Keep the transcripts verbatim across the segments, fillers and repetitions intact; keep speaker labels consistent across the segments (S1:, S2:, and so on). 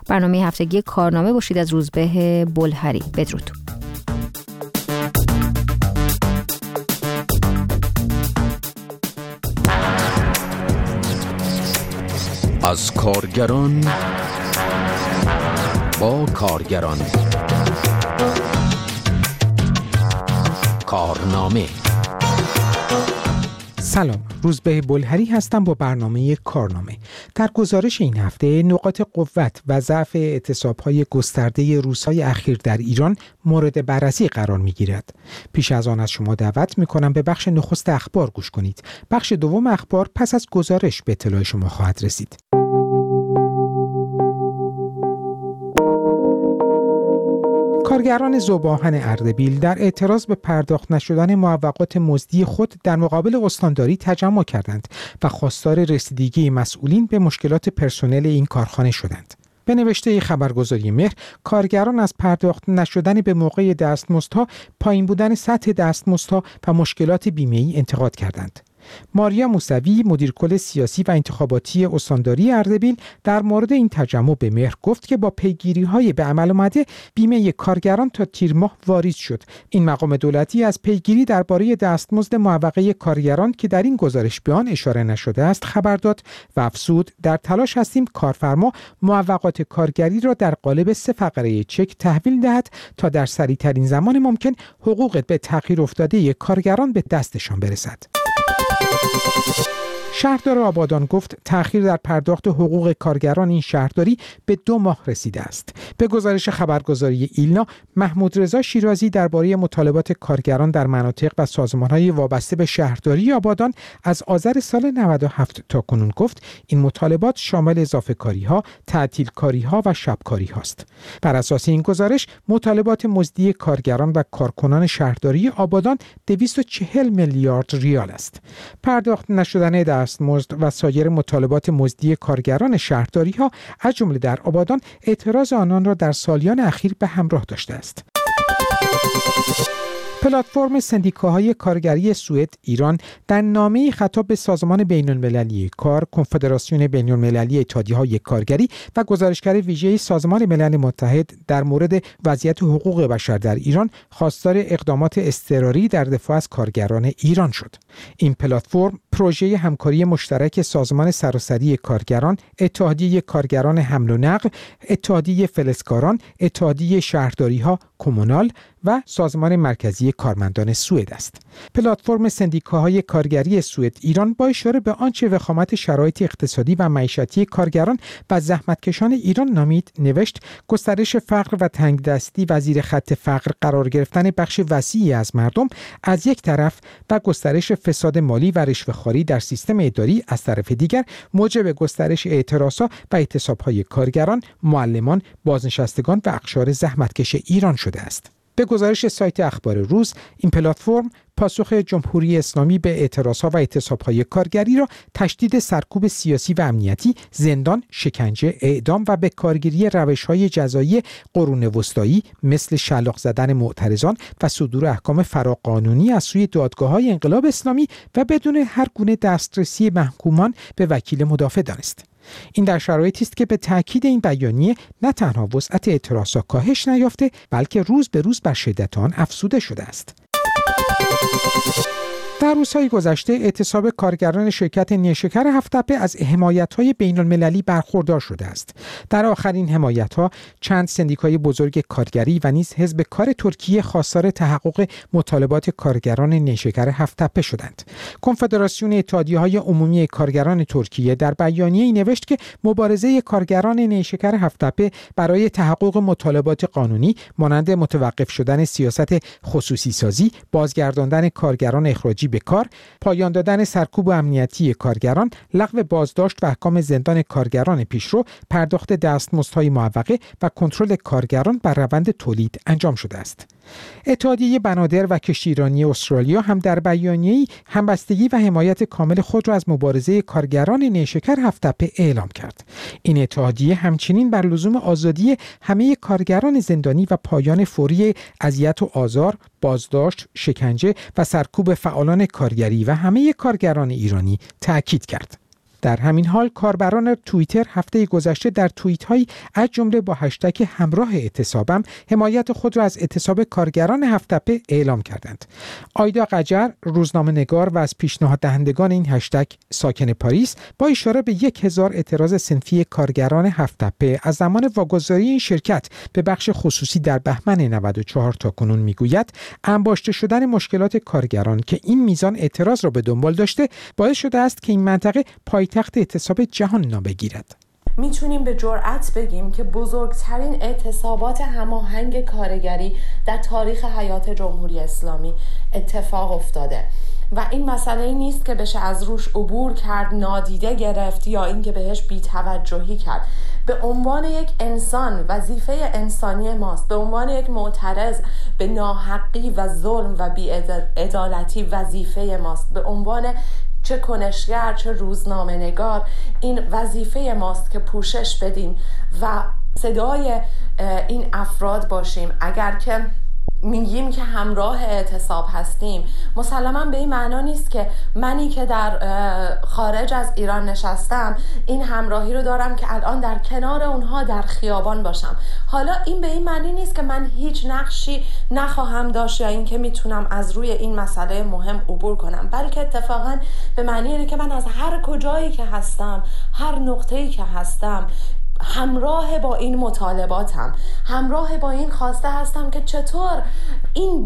S1: برنامه هفتگی کارنامه باشید از روزبه بلهری. بدرود.
S2: از کارگران با کارگران. کارنامه.
S3: سلام، روزبه بلهری هستم با برنامه کارنامه. در گزارش این هفته نقاط قوت و ضعف اعتصاب‌های گسترده روزهای اخیر در ایران مورد بررسی قرار می‌گیرد. پیش از آن از شما دعوت می‌کنم به بخش نخست اخبار گوش کنید. بخش دوم اخبار پس از گزارش به اطلاع شما خواهد رسید. کارگران ذوب‌آهن اردبیل در اعتراض به پرداخت نشدن معوقات مزدی خود در مقابل استانداری تجمع کردند و خواستار رسیدگی مسئولین به مشکلات پرسنل این کارخانه شدند. به نوشته خبرگزاری مهر، کارگران از پرداخت نشدن به موقع دستمزدها، پایین بودن سطح دستمزدها و مشکلات بیمه‌ای انتقاد کردند. ماریا موسوی، مدیر کل سیاسی و انتخاباتی استانداری اردبیل، در مورد این تجمع به مهر گفت که با پیگیری‌های به عمل آمده بیمه کارگران تا تیر ماه واریز شد. این مقام دولتی از پیگیری درباره دستمزد معوقه کارگران که در این گزارش به آن اشاره نشده است خبر داد و افزود در تلاش هستیم کارفرما معوقات کارگری را در قالب سه فقره چک تحویل دهد تا در سریع‌ترین زمان ممکن حقوق به تأخیر افتاده کارگران به دستشان برسد. شهردار آبادان گفت تأخیر در پرداخت حقوق کارگران این شهرداری به دو ماه رسیده است. به گزارش خبرگزاری ایلنا، محمود رضا شیرازی درباره مطالبات کارگران در مناطق و سازمان‌های وابسته به شهرداری آبادان از آذر سال نود و هفت تا کنون گفت این مطالبات شامل اضافه‌کاری‌ها، تعطیل‌کاری‌ها و شب‌کاری‌ها است. بر اساس این گزارش مطالبات مزدی کارگران و کارکنان شهرداری آبادان دویست و چهل میلیارد ریال است. پرداخت نشدن دستمزد و سایر مطالبات مزدی کارگران شهرداری ها از جمله در آبادان اعتراض آنان را در سالیان اخیر به همراه داشته است. پلتفرم سندیکاهای کارگری سوئد ایران در نامه‌ای خطاب به سازمان بین‌المللی کار، کنفدراسیون بین‌المللی اتحادیه‌های کارگری و گزارشگر ویژه سازمان ملل متحد در مورد وضعیت حقوق بشر در ایران خواستار اقدامات اضطراری در دفاع از کارگران ایران شد. این پلتفرم پروژه همکاری مشترک سازمان سراسری کارگران، اتحادیه کارگران حمل و نقل، اتحادیه فلزکاران، اتحادیه شهرداری‌ها کمونال و سازمان مرکزی کارمندان سوئد است. پلتفرم سندیکاهای کارگری سوئد ایران با اشاره به آنچه وخامت شرایط اقتصادی و معیشتی کارگران و زحمتکشان ایران نامید نوشت گسترش فقر و تنگدستی و زیر خط فقر قرار گرفتن بخش وسیعی از مردم از یک طرف و گسترش فساد مالی و رشوه‌خواری در سیستم اداری از طرف دیگر موجب گسترش اعتراضات و اعتصاب‌های کارگران، معلمان، بازنشستگان و اقشار زحمتکش ایران شده است. به گزارش سایت اخبار روز، این پلتفرم پاسخ جمهوری اسلامی به اعتراضها و اعتصاب‌های کارگری را تشدید سرکوب سیاسی و امنیتی، زندان، شکنجه، اعدام و به کارگیری روش‌های جزایی قرون وسطایی مثل شلاق زدن معترضان و صدور احکام فراقانونی از سوی دادگاه‌های انقلاب اسلامی و بدون هر گونه دسترسی محکومان به وکیل مدافع دانست. این در شرایطی است که به تأکید این بیانیه نه تنها وسعت اعتراضات کاهش نیافته بلکه روز به روز بر شدت آن افزوده شده است. در روزهای گذشته اعتصاب کارگران شرکت نیشکر هفت‌تپه از حمایت‌های بین‌المللی برخوردار شده است. در آخرین حمایت‌ها چند سندیکای بزرگ کارگری و نیز حزب کار ترکیه خواستار تحقق مطالبات کارگران نیشکر هفت‌تپه شدند. کنفدراسیون اتحادیه‌های عمومی کارگران ترکیه در بیانیه‌ای نوشت که مبارزه کارگران نیشکر هفت‌تپه برای تحقق مطالبات قانونی مانند متوقف شدن سیاست خصوصی سازی، بازگرداندن کارگران اخراجی به کار، پایان دادن سرکوب امنیتی کارگران، لغو بازداشت و احکام زندان کارگران پیشرو، پرداخت دستمزدهای معوقه و کنترل کارگران بر روند تولید انجام شده است. اتحادیه بنادر و کشتیرانی استرالیا هم در بیانیه‌ای همبستگی و حمایت کامل خود را از مبارزه کارگران نیشکر هفت‌تپه اعلام کرد. این اتحادیه همچنین بر لزوم آزادی همه کارگران زندانی و پایان فوری اذیت و آزار، بازداشت، شکنجه و سرکوب فعالان کارگری و همه کارگران ایرانی تأکید کرد. در همین حال کاربران توییتر هفته گذشته در توییت‌هایی از جمله با هشتگ همراه اعتصابم حمایت خود را از اعتصاب کارگران هفت‌تپه اعلام کردند. آیدا قجر، روزنامه‌نگار و از پیشنهاد دهندگان این هشتگ ساکن پاریس، با اشاره به یک هزار اعتراض صنفی کارگران هفت‌تپه از زمان واگذاری این شرکت به بخش خصوصی در بهمن نود و چهار تا کنون میگوید انباشته شدن مشکلات کارگران که این میزان اعتراض را به دنبال داشته باعث شده است که این منطقه پایتخت اعتصاب جهان نام بگیرد.
S4: میتونیم به جرئت بگیم که بزرگترین اعتصابات هماهنگ کارگری در تاریخ حیات جمهوری اسلامی اتفاق افتاده و این مسئله نیست که بشه از روش عبور کرد، نادیده گرفت یا اینکه بهش بی‌توجهی کرد. به عنوان یک انسان وظیفه انسانی ماست، به عنوان یک معترض به ناحقی و ظلم و بی‌عدالتی وظیفه ماست، به عنوان چه کنشگر چه روزنامه نگار این وظیفه ماست که پوشش بدیم و صدای این افراد باشیم. اگر که میگیم که همراه اعتصاب هستیم، مسلماً به این معنا نیست که منی که در خارج از ایران نشستم این همراهی رو دارم که الان در کنار اونها در خیابان باشم. حالا این به این معنی نیست که من هیچ نقشی نخواهم داشت یا اینکه میتونم از روی این مسئله مهم عبور کنم، بلکه اتفاقاً به معنی اینه که من از هر کجایی که هستم، هر نقطه‌ای که هستم، همراه با این مطالباتم، همراه با این خواسته هستم که چطور این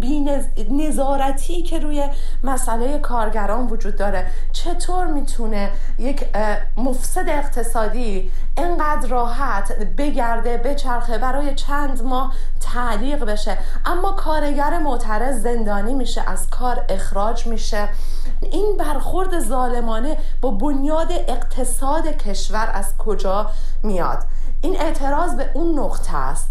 S4: بی‌نظارتی که روی مسئله کارگران وجود داره، چطور میتونه یک مفسد اقتصادی اینقدر راحت بگرده بچرخه برای چند ماه تعلیق بشه، اما کارگر معترض زندانی میشه، از کار اخراج میشه. این برخورد ظالمانه با بنیاد اقتصاد کشور از کجا میاد؟ این اعتراض به اون نقطه است.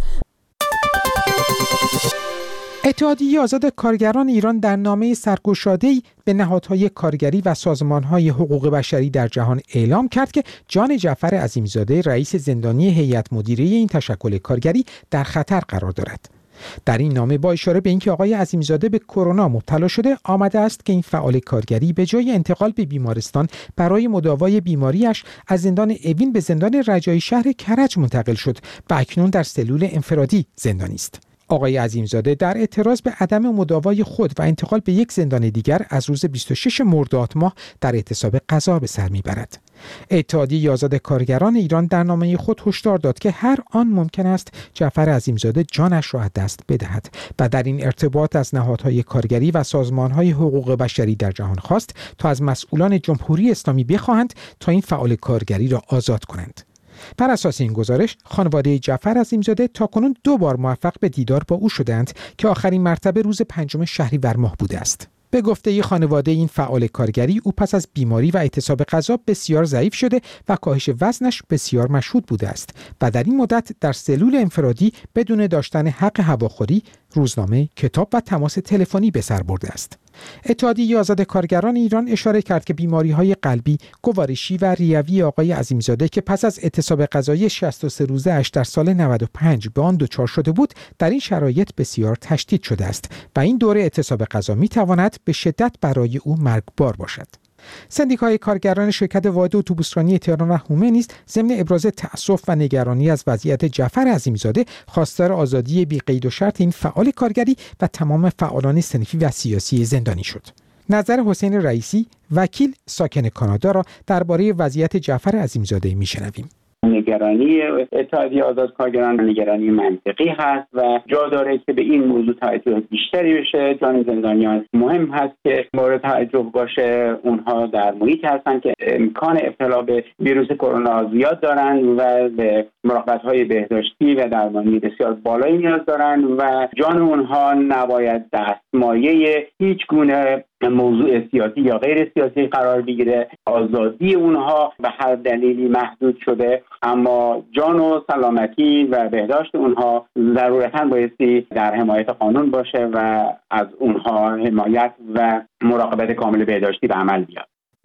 S3: اتحادیه آزاد کارگران ایران در نامه سرگشاده‌ای به نهادهای کارگری و سازمانهای حقوق بشری در جهان اعلام کرد که جان جعفر عظیمزاده رئیس زندانی هیئت مدیره این تشکل کارگری در خطر قرار دارد. در این نامه با اشاره به اینکه آقای عظیمزاده به کرونا مبتلا شده، آمده است که این فعال کارگری به جای انتقال به بیمارستان برای مداوای بیماریش از زندان اوین به زندان رجایی شهر کرج منتقل شد و اکنون در سلول انفرادی زندانی است. آقای عظیمزاده در اعتراض به عدم مداوای خود و انتقال به یک زندان دیگر از روز بیست و شش مرداد ماه در اعتصاب غذا به سر میبرد. اتحادیه آزاد کارگران ایران در نامه خود هشدار داد که هر آن ممکن است جعفر عظیمزاده جانش را از دست بدهد و در این ارتباط از نهادهای کارگری و سازمانهای حقوق بشری در جهان خواست تا از مسئولان جمهوری اسلامی بخواهند تا این فعال کارگری را آزاد کنند. بر اساس این گزارش، خانواده جعفر عظیمزاده تاکنون دو بار موفق به دیدار با او شدند که آخرین مرتبه روز پنجم شهریور ماه بوده است. به گفته خانواده این فعال کارگری، او پس از بیماری و اعتصاب غذا بسیار ضعیف شده و کاهش وزنش بسیار مشهود بوده است و در این مدت در سلول انفرادی بدون داشتن حق هواخوری، روزنامه، کتاب و تماس تلفنی به سر برده است. اتحادیه آزاد کارگران ایران اشاره کرد که بیماری‌های قلبی، گوارشی و ریوی آقای عظیمزاده که پس از اعتصاب غذایی شصت و سه روزه اش در سال نود و پنج به آن دچار شده بود، در این شرایط بسیار تشدید شده است و این دوره اعتصاب غذا می‌تواند به شدت برای او مرگبار باشد. سندیکای کارگران شرکت واحد اتوبوسرانی تهران و هومه نیز ضمن ابراز تأسف و نگرانی از وضعیت جعفر عظیمزاده خواستار آزادی بی قید و شرط این فعال کارگری و تمام فعالان صنفی و سیاسی زندانی شد. نظر حسین رئیسی، وکیل ساکن کانادا را درباره وضعیت جعفر عظیمزاده میشنویم.
S5: نگرانی اتحادیه آزاد کارگران نگرانی منطقی هست و جا داره که به این موضوع توجه بیشتری بشه. جان زندانیان مهم هست که مورد توجه باشه. اونها در محیطی هستن که امکان ابتلا به ویروس کرونا زیاد دارن و به مراقبت‌های بهداشتی و درمانی بسیار بالایی نیاز دارن و جان اونها نباید دستمایه هیچ گونه موضوع سیاسی یا غیر سیاسی قرار بگیره. آزادی اونها به هر دلیلی محدود شده، اما جان و سلامتی و بهداشت اونها ضرورتاً بایستی در حمایت قانون باشه و از اونها حمایت و مراقبت کامل بهداشتی به عمل بیاد.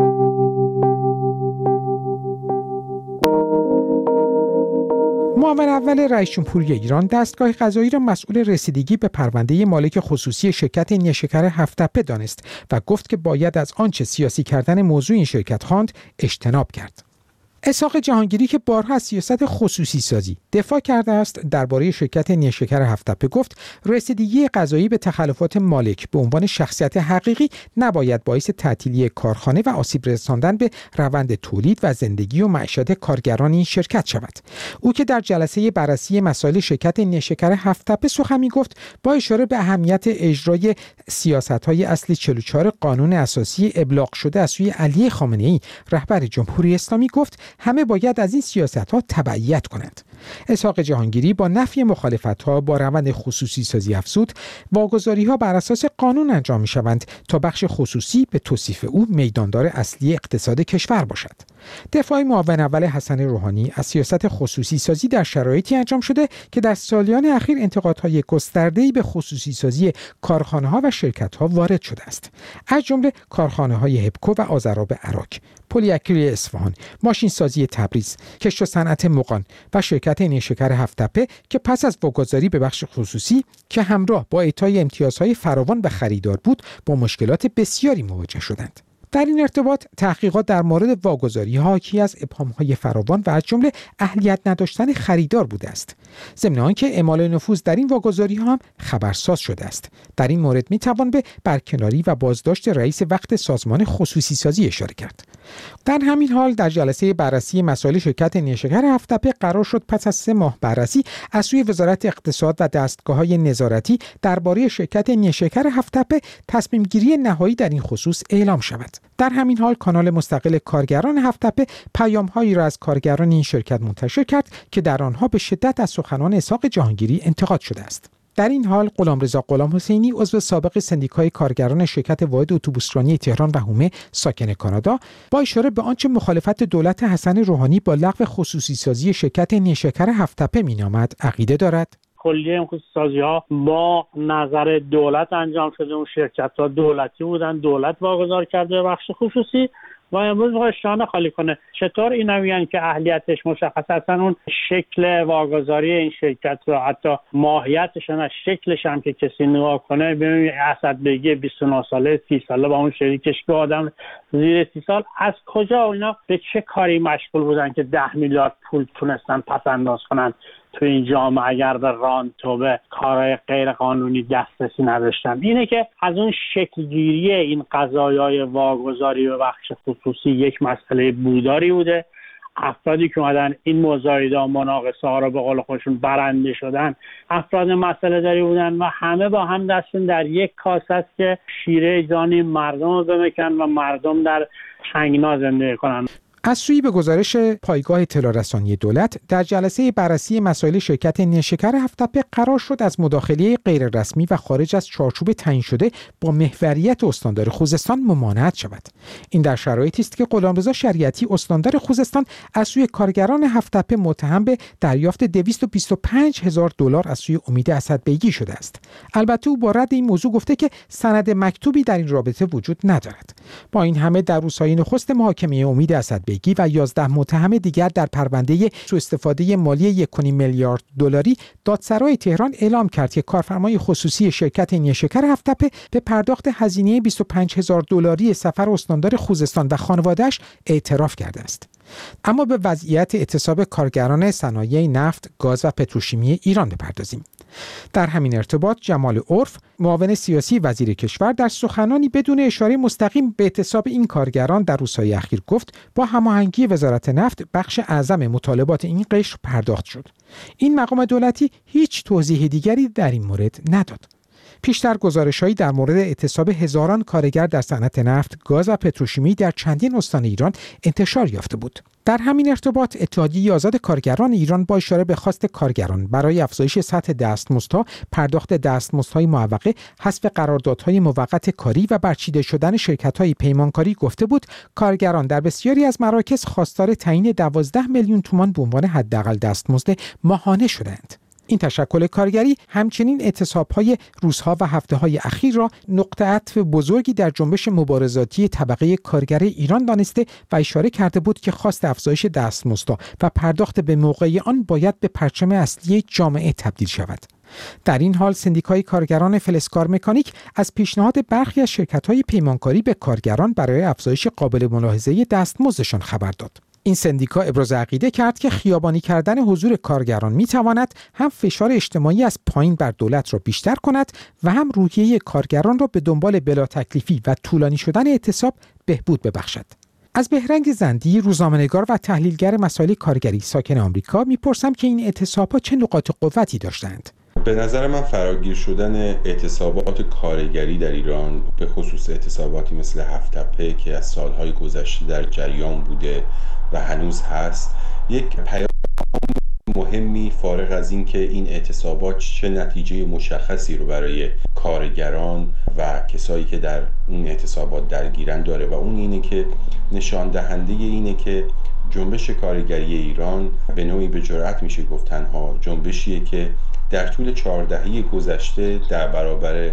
S3: معاون اول رئیس جمهوری ایران دستگاه قضایی را مسئول رسیدگی به پرونده مالک خصوصی شرکت نیشکر هفت‌تپه دانست و گفت که باید از آنچه سیاسی کردن موضوع این شرکت خواند اجتناب کرد. اسحاق جهانگیری که بارها از سیاست خصوصی سازی دفاع کرده است، درباره شرکت نیشکر هفت‌تپه گفت رسیدگی قضایی به تخلفات مالک به عنوان شخصیت حقیقی نباید باعث تعطیلی کارخانه و آسیب رساندن به روند تولید و زندگی و معیشت کارگران این شرکت شود. او که در جلسه بررسی مسائل شرکت نیشکر هفت‌تپه سخن می‌گفت، با اشاره به اهمیت اجرای سیاست‌های اصل چهل و چهار قانون اساسی ابلاغ شده از سوی علی خامنه‌ای رهبر جمهوری اسلامی گفت همه باید از این سیاست‌ها تبعیت کنند. اسحاق جهانگیری با نفی مخالفت‌ها با روند خصوصی سازی افزود واگذاری‌ها بر اساس قانون انجام می‌شوند تا بخش خصوصی به توصیف او میداندار اصلی اقتصاد کشور باشد. دفاع معاون اول حسن روحانی از سیاست خصوصی سازی در شرایطی انجام شده که در سالیان اخیر انتقادهای گسترده‌ای به خصوصی سازی کارخانه‌ها و شرکت‌ها وارد شده است، از جمله کارخانه‌های هپکو و آذراب عراق، پلی‌اکریل اصفهان، ماشین سازی تبریز، کشت و صنعت مغان و شرکت نیشکر هفت‌تپه که پس از واگذاری به بخش خصوصی که همراه با اعطای امتیازهای فراوان به خریدار بود با مشکلات بسیاری مواجه شدند. در این ارتباط تحقیقات در مورد واگذاری ها حاکی از ابهام‌های فراوان و از جمله اهلیت نداشتن خریدار بوده است، ضمن آنکه اعمال نفوذ در این واگذاری ها هم خبرساز شده است. در این مورد می توان به برکناری و بازداشت رئیس وقت سازمان خصوصی سازی اشاره کرد. در همین حال در جلسه بررسی مسائل شرکت نیشکر هفت‌تپه قرار شد پس از سه ماه بررسی از سوی وزارت اقتصاد و دستگاه‌های نظارتی درباره شرکت نیشکر هفت‌تپه تصمیم گیری نهایی در این خصوص اعلام شود. در همین حال کانال مستقل کارگران هفت‌تپه پیام‌هایی را از کارگران این شرکت منتشر کرد که در آنها به شدت از سخنان اسحاق جهانگیری انتقاد شده است. در این حال غلامرضا غلام حسینی عضو سابق سندیکای کارگران شرکت واحد اتوبوسرانی تهران و هومه ساکن کانادا با اشاره به آنچه مخالفت دولت حسن روحانی با لغو خصوصی سازی شرکت نیشکر هفت‌تپه مینامد عقیده دارد.
S6: کلیه خصوصی سازی ها با نظر دولت انجام شده، اون شرکت ها دولتی بودن، دولت واگذار کرده به بخش خصوصی و امروز میخواد شانه خالی کنه. چطور اینا میگن که اهلیتش مشخصه، اصلا اون شکل واگذاری این شرکت رو حتی ماهیتش نه شکلش هم که کسی نگاه کنه ببینید اسدبگی بیست و نه ساله سی ساله با اون شریکش که آدم زیر سی سال از کجا اینا به چه کاری مشغول بودن که ده میلیارد پول تونستن پس انداز کنن تو این جامعه اگر به رانت و به کارهای غیر قانونی دسترسی نداشتن. اینه که از اون شکلگیری این قضایای واگذاری به بخش خصوصی یک مسئله بوداری بوده. افرادی که اومدن این مزایده و مناقصه ها رو به قول خودشون برنده شدن افراد مسئله داری بودن و همه با هم دستشون در یک کاسه است که شیره جانی مردم رو بمکن و مردم در تنگنا زندگی کنن.
S3: از سوی به گزارش پایگاه اطلاع رسانی دولت در جلسه بررسی مسائل شرکت نیشکر هفت‌تپه قرار شد از مداخله غیررسمی و خارج از چارچوب تعیین شده با محوریت استاندار خوزستان ممانعت شود. این در شرایطی است که غلامرضا شریعتی استاندار خوزستان از سوی کارگران هفت‌تپه متهم به دریافت دویست و بیست و پنج هزار دلار از سوی امید اسدبیگی شده است. البته او با رد این موضوع گفته که سند مکتوبی در این رابطه وجود ندارد. با این همه در روزهای نخست محاکمه امید اسدبیگی و یازده متهم دیگر در پرونده سوء استفاده مالی یک و نیم میلیارد دلاری دادسرای تهران اعلام کرد که کارفرمای خصوصی شرکت نیشکر هفت‌تپه به پرداخت هزینه بیست و پنج هزار دلاری سفر استاندار خوزستان و خانواده‌اش اعتراف کرده است. اما به وضعیت اعتصاب کارگران صنایع نفت، گاز و پتروشیمی ایران بپردازیم. در همین ارتباط جمال عرف، معاون سیاسی وزیر کشور، در سخنانی بدون اشاره مستقیم به اعتصاب این کارگران در روزهای اخیر گفت با هماهنگی وزارت نفت بخش اعظم مطالبات این قشر پرداخت شد. این مقام دولتی هیچ توضیح دیگری در این مورد نداد. پیشتر گزارش‌هایی در مورد اعتصاب هزاران کارگر در صنعت نفت، گاز و پتروشیمی در چندین استان ایران انتشار یافته بود. در همین ارتباط اتحادیه آزاد کارگران ایران با اشاره به خواست کارگران برای افزایش سطح دستمزدها، پرداخت دستمزدهای معوقه، حذف قراردادهای موقت کاری و برچیده شدن شرکت‌های پیمانکاری گفته بود کارگران در بسیاری از مراکز خواستار تعیین دوازده میلیون تومان به عنوان حداقل دستمزد ماهانه شدند. این تشکل کارگری همچنین اعتصاب‌های روزها و هفته‌های اخیر را نقطه عطف بزرگی در جنبش مبارزاتی طبقه کارگر ایران دانسته و اشاره کرده بود که خواست افزایش دستمزدها و پرداخت به موقع آن باید به پرچم اصلی جامعه تبدیل شود. در این حال سندیکای کارگران فلزکار مکانیک از پیشنهاد برخی از شرکت‌های پیمانکاری به کارگران برای افزایش قابل ملاحظه دستمزدشان خبر داد. این سندیکا ابراز عقیده کرد که خیابانی کردن حضور کارگران میتواند هم فشار اجتماعی از پایین بر دولت را بیشتر کند و هم روحیه کارگران را به دنبال بلا تکلیفی و طولانی شدن اعتصاب بهبود ببخشد. از بهرنگ زندی، روزنامه‌نگار و تحلیلگر مسائل کارگری ساکن آمریکا میپرسم که این اعتصاب‌ها چه نقاط قوتی داشتند؟
S7: به نظر من فراگیر شدن اعتصابات کارگری در ایران، به خصوص اعتصاباتی مثل هفت تپه که از سالهای گذشته در جریان بوده و هنوز هست، یک پیام مهمی فارغ از این که این اعتصابات چه نتیجه مشخصی رو برای کارگران و کسایی که در اون اعتصابات درگیرن داره و اون اینه که نشان دهنده اینه که جنبش کارگری ایران به نوعی به جرئت میشه گفت تنها جنبشیه که در طول چهار دهه گذشته در برابر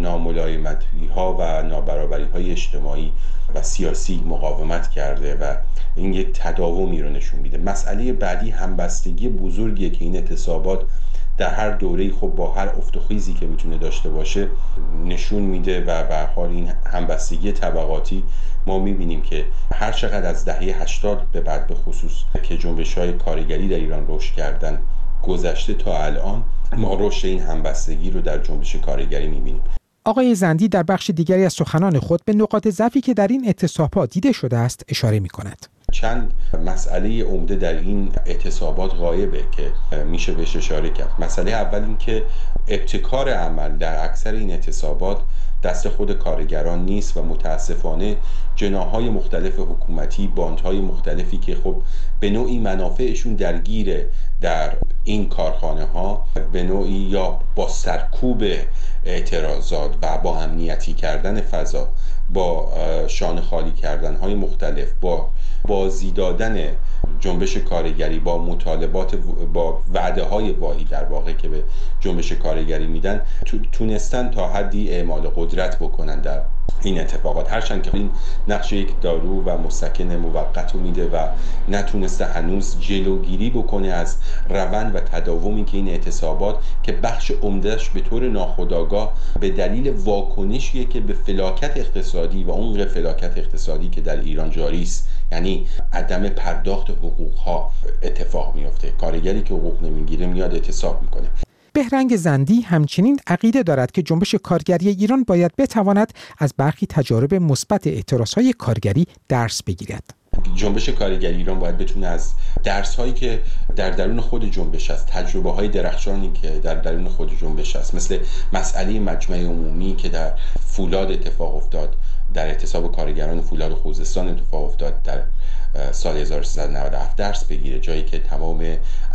S7: ناملایمتی‌ها و نابرابری‌های اجتماعی و سیاسی مقاومت کرده و این یک تداومی رو نشون میده. مسئله بعدی همبستگی بزرگیه که این اعتصابات در هر دوره‌ای خب با هر افت و خیزی که میتونه داشته باشه نشون میده و به هر حال این همبستگی طبقاتی ما میبینیم که هر چقدر از دهه هشتاد به بعد به خصوص که جنبش‌های کارگری در ایران رشد کردن گذشته تا الان ما رشد این همبستگی رو در جنبش کارگری میبینیم.
S3: آقای زندی در بخش دیگری از سخنان خود به نقاط ضعفی که در این اعتصابات دیده شده است اشاره می‌کند.
S7: چند مسئله عمده در این اعتصابات غایبه که میشه بهش اشاره کرد. مسئله اول این که ابتکار عمل در اکثر این اعتصابات دست خود کارگران نیست و متاسفانه جناح‌های مختلف حکومتی، باندهای مختلفی که خب به نوعی منافعشون درگیره در این کارخانه ها به نوعی یا با سرکوب اعتراضات و با امنیتی کردن فضا، با شانه خالی کردن های مختلف، با بازی دادن جنبش کارگری، با مطالبات، با وعده های واهی در واقع که به جنبش کارگری میدن، تونستن تا حدی اعمال قدرت بکنن در این اتفاقات، هرچند که این نقش یک دارو و مسکن موقت رو میده و نتونسته هنوز جلوگیری بکنه از روند و تداومی که این اعتصابات که بخش عمدهش به طور ناخودآگاه به دلیل واکنشیه که به فلاکت اقتصادی و اون فلاکت اقتصادی که در ایران جاری است، یعنی عدم پرداخت حقوق ها اتفاق میفته. کارگری که حقوق نمیگیره میاد اعتصاب میکنه.
S3: بهرنگ زندی همچنین عقیده دارد که جنبش کارگری ایران باید بتواند از برخی تجارب مثبت اعتراضهای کارگری درس بگیرد.
S7: جنبش کارگری ایران باید بتونه از درس هایی که در درون خود جنبش است، تجربه های درخشانی که در درون خود جنبش است، مثل مسئله مجمع عمومی که در فولاد اتفاق افتاد، در اعتصاب کارگران فولاد خوزستان اتفاق افتاد در سال هزار و سیصد و نود و هفت درس بگیره، جایی که تمام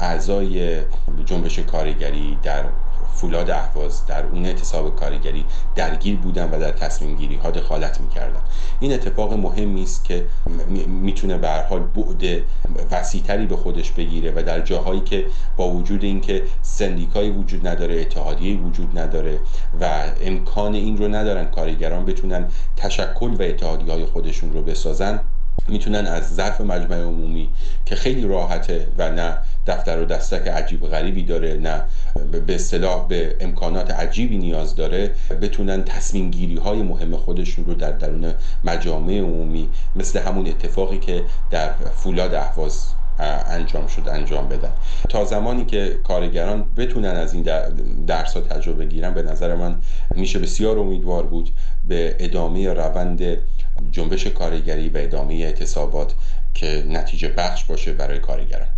S7: اعضای جنبش کارگری در فولاد اهواز در اون اعتصاب کارگری درگیر بودن و در تصمیم گیری ها دخالت میکردن. این اتفاق مهمی است که میتونه به هر حال بعد وسیع‌تری به خودش بگیره و در جاهایی که با وجود اینکه سندیکایی وجود نداره، اتحادیه‌ای وجود نداره و امکان این رو ندارن کارگران بتونن تشکل و اتحادیه‌های خودشون رو بسازن، میتونن از ظرف مجمع عمومی که خیلی راحته و نه دفتر و دستک عجیب غریبی داره، نه به اصطلاح به امکانات عجیبی نیاز داره، بتونن تصمیم گیری های مهم خودشون رو در درون مجامع عمومی مثل همون اتفاقی که در فولاد اهواز انجام شد انجام بدن. تا زمانی که کارگران بتونن از این درس ها تجربه گیرن، به نظر من میشه بسیار امیدوار بود به ادامه روند جنبش کارگری و ادامه اعتصابات که نتیجه بخش باشه برای کارگران.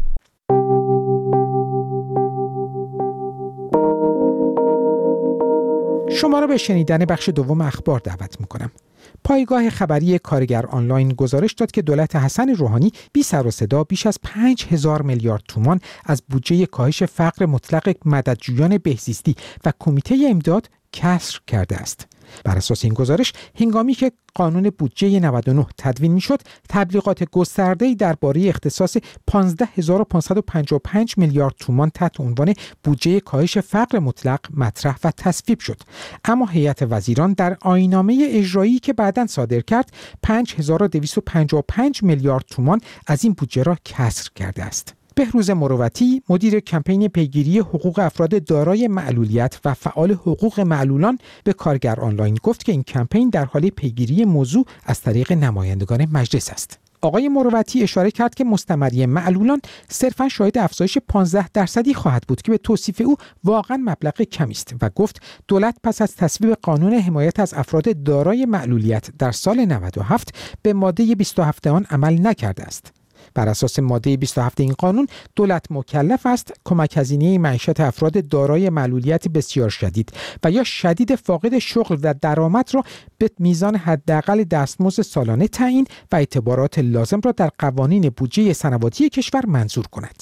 S3: شما را به شنیدن بخش دوم اخبار دعوت میکنم. پایگاه خبری کارگر آنلاین گزارش داد که دولت حسن روحانی بی سر و صدا بیش از پنج هزار میلیارد تومان از بودجه کاهش فقر مطلق مددجویان بهزیستی و کمیته امداد کسر کرده است. بر اساس این گزارش، هنگامی که قانون بودجه نود و نه تدوین میشد، تبلیغات گسترده‌ای درباره اختصاص پانزده هزار و پانصد و پنجاه و پنج میلیارد تومان تحت عنوان بودجه کاهش فقر مطلق مطرح و تصویب شد. اما هیئت وزیران در آیین‌نامه اجرایی که بعداً صادر کرد، پنج هزار و دویست و پنجاه و پنج میلیارد تومان از این بودجه را کسر کرده است. بهروز مروتی، مدیر کمپین پیگیری حقوق افراد دارای معلولیت و فعال حقوق معلولان، به کارگر آنلاین گفت که این کمپین در حال پیگیری موضوع از طریق نمایندگان مجلس است. آقای مروتی اشاره کرد که مستمری معلولان صرفاً شاهد افزایش پانزده درصدی خواهد بود که به توصیف او واقعاً مبلغ کمی است و گفت دولت پس از تصویب قانون حمایت از افراد دارای معلولیت در سال نود و هفت به ماده بیست و هفت آن عمل نکرده است. بر اساس ماده بیست و هفت این قانون دولت مکلف است کمک هزینه معیشت افراد دارای معلولیت بسیار شدید و یا شدید فاقد شغل و درآمد را به میزان حداقل دستمزد سالانه تعیین و اعتبارات لازم را در قوانین بودجه سنواتی کشور منظور کند.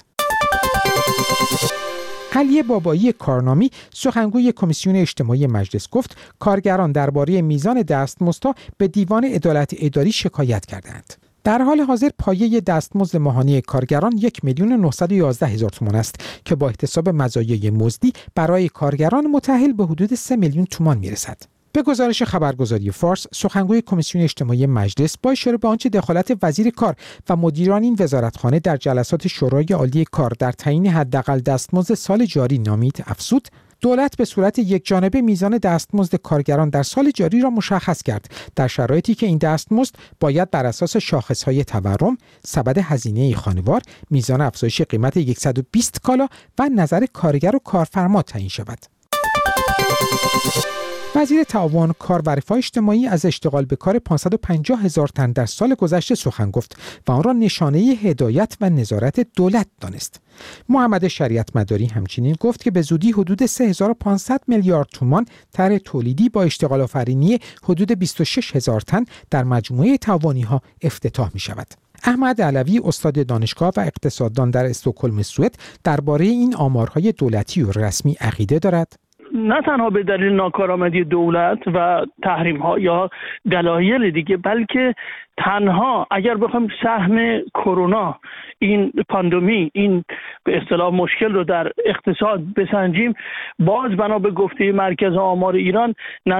S3: علی بابایی کارنامی سخنگوی کمیسیون اجتماعی مجلس گفت کارگران درباره میزان دستمزدها به دیوان عدالت اداری شکایت کردند. در حال حاضر پایه دستمزد ماهانه کارگران یک میلیون و نهصد و یازده هزار تومان است که با احتساب مزایای مزدی برای کارگران متأهل به حدود سه میلیون تومان میرسد. به گزارش خبرگزاری فارس، سخنگوی کمیسیون اجتماعی مجلس با اشاره به آنچه دخالت وزیر کار و مدیران این وزارتخانه در جلسات شورای عالی کار در تعیین حداقل دستمزد سال جاری نامید، افزود دولت به صورت یکجانبه میزان دستمزد کارگران در سال جاری را مشخص کرد در شرایطی که این دستمزد باید بر اساس شاخصهای تورم، سبد هزینه خانوار، میزان افزایش قیمت صد و بیست کالا و نظر کارگر و کارفرما تعیین شود. وزیر تعاون کار و رفاه اجتماعی از اشتغال به کار پانصد و پنجاه هزار تن در سال گذشته سخن گفت و آن را نشانه هدایت و نظارت دولت دانست. محمد شریعت مداری همچنین گفت که به زودی حدود سه هزار و پانصد میلیارد تومان طرح تولیدی با اشتغال آفرینی حدود بیست و شش هزار تن در مجموعه تعاونی‌ها افتتاح می شود. احمد علوی استاد دانشگاه و اقتصاددان در استکهلم سوئد درباره این آمارهای دولتی و رسمی عقیده دارد.
S8: نه تنها به دلیل ناکارآمدی دولت و تحریم ها یا دلایل دیگه، بلکه تنها اگر بخوایم سهم کرونا، این پاندمی، این به اصطلاح مشکل رو در اقتصاد بسنجیم، باز بنا به گفته مرکز آمار ایران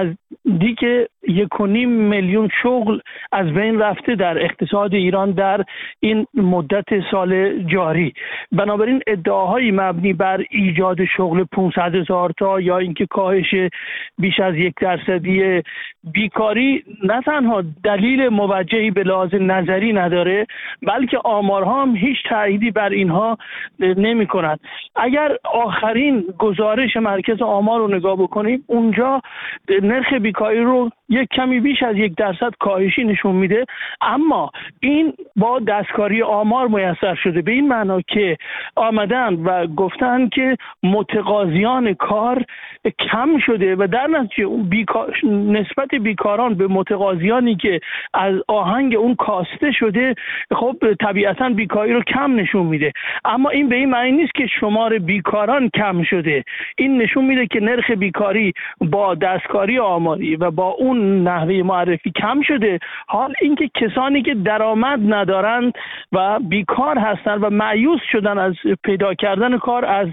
S8: نزدیک یک و نیم میلیون شغل از بین رفته در اقتصاد ایران در این مدت سال جاری. بنابراین ادعاهای مبنی بر ایجاد شغل پانصد هزار تا یا اینکه کاهش بیش از یک درصدی بیکاری نه تنها دلیل موجهی به لحاظ نظری نداره، بلکه آمارها هم هیچ تأییدی بر اینها نمی کند. اگر آخرین گزارش مرکز آمار رو نگاه بکنیم، اونجا نرخ بیکاری رو یک کمی بیش از یک درصد کاهشی نشون میده، اما این با دستکاری آمار میسر شده، به این معنا که آمدن و گفتن که متقاضیان کار کم شده و در نتیجه بیکار... نسبت بیکاران به متقاضیانی که از آهنگ اون کاسته شده، خب طبیعتا بیکاری رو کم نشون میده. اما این به این معنی نیست که شمار بیکاران کم شده. این نشون میده که نرخ بیکاری با دستکاری آماری و با اون نحوه معرفی کم شده. حال اینکه کسانی که درآمد ندارند و بیکار هستند و مایوس شدن از پیدا کردن کار، از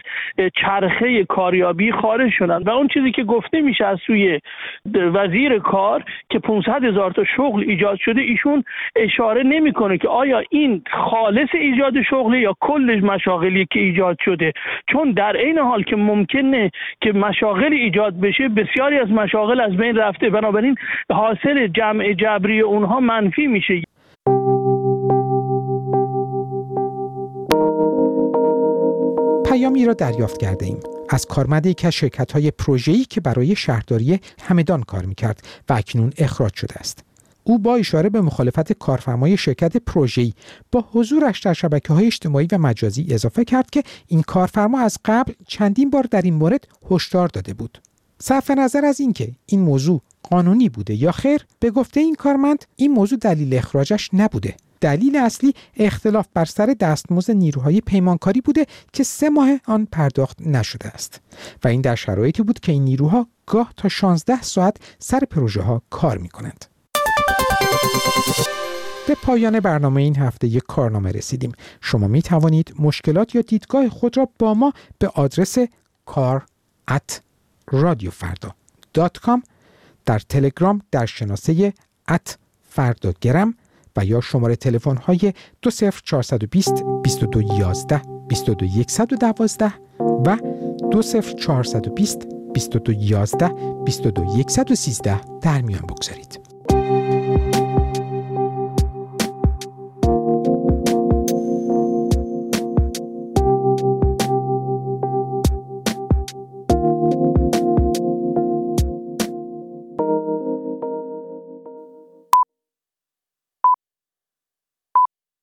S8: چرخه کاریابی خارج شدن و اون چیزی که گفته میشه از سوی وزیر کار که پانصد هزار تا شغل ایجاد شده، ایشون اشاره نمیکنه که آیا این خالص ایجاد شغل یا کل مشاغلی که ایجاد شده، چون در عین حال که ممکنه که مشاغلی ایجاد بشه، بسیاری از مشاغل از بین رفته، بنابراین حاصل جمع جبری اونها منفی میشه.
S3: پیامی را دریافت کرده ایم از کارمند یک از شرکت‌های پروژه‌ای که برای شهرداری همدان کار می‌کرد و اکنون اخراج شده است. او با اشاره به مخالفت کارفرمای شرکت پروژه‌ای با حضورش در شبکه‌های اجتماعی و مجازی اضافه کرد که این کارفرما از قبل چندین بار در این مورد هشدار داده بود. صرف نظر از اینکه این موضوع قانونی بوده یا خیر، به گفته این کارمند این موضوع دلیل اخراجش نبوده. دلیل اصلی اختلاف بر سر دستمزد نیروهای پیمانکاری بوده که سه ماه آن پرداخت نشده است و این در شرایطی بود که این نیروها گاه تا شانزده ساعت سر پروژه ها کار می کنند. به پایان برنامه این هفته یک کارنامه رسیدیم. شما می توانید مشکلات یا دیدگاه خود را با ما به آدرس کار ات رادیو فردا دات کام، در تلگرام در شناسه ات فرداگرم و یا شماره تلفن های دو صفر چهارصد و بیست بیست و دو یازده بیست و دو صد و دوازده و دو صفر چهارصد و بیست بیست و دو یازده بیست و دو صد و سیزده در میان بگذارید.